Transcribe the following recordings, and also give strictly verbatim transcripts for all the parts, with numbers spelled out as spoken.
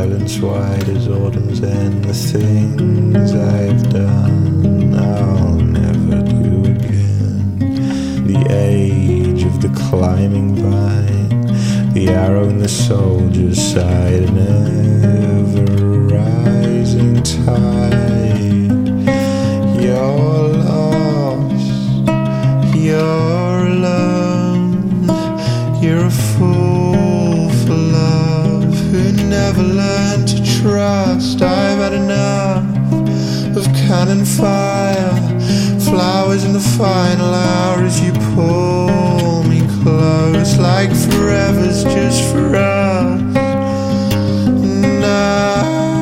Silence wide as autumn's end. The things I've done I'll never do again. The age of the climbing vine, the arrow and the soldier's side, an ever-rising tide. You're lost, you're alone, you're a fool for love who never learned to trust. I've had enough of cannon fire, flowers in the final hour as you pull me close, like forever's just for us. Now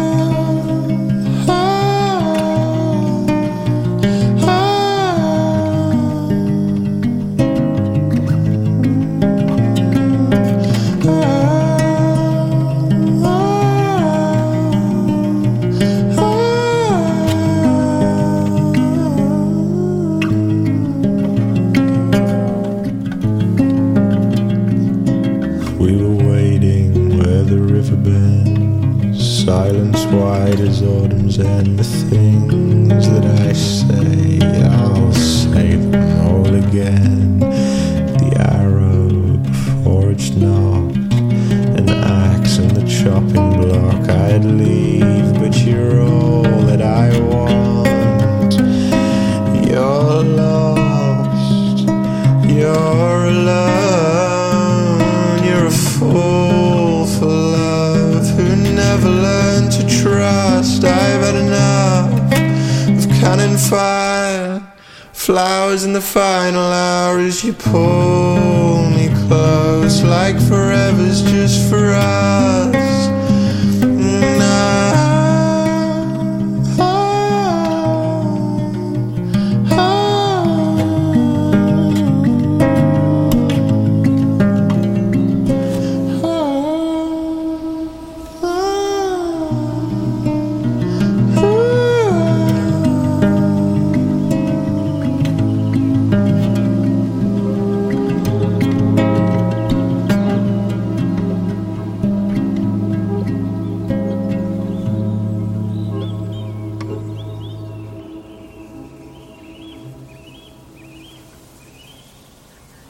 silence wide as autumn's end. The things that I say, I'll say them all again. The arrow before it's knocked, an axe and the chopping block. I'd leave, but you're all that I want. You're lost, you're alone, you're a fool for love who never learned to trust. I've had enough of cannon fire, flowers in the final hour as you pull me close, like forever's just for us.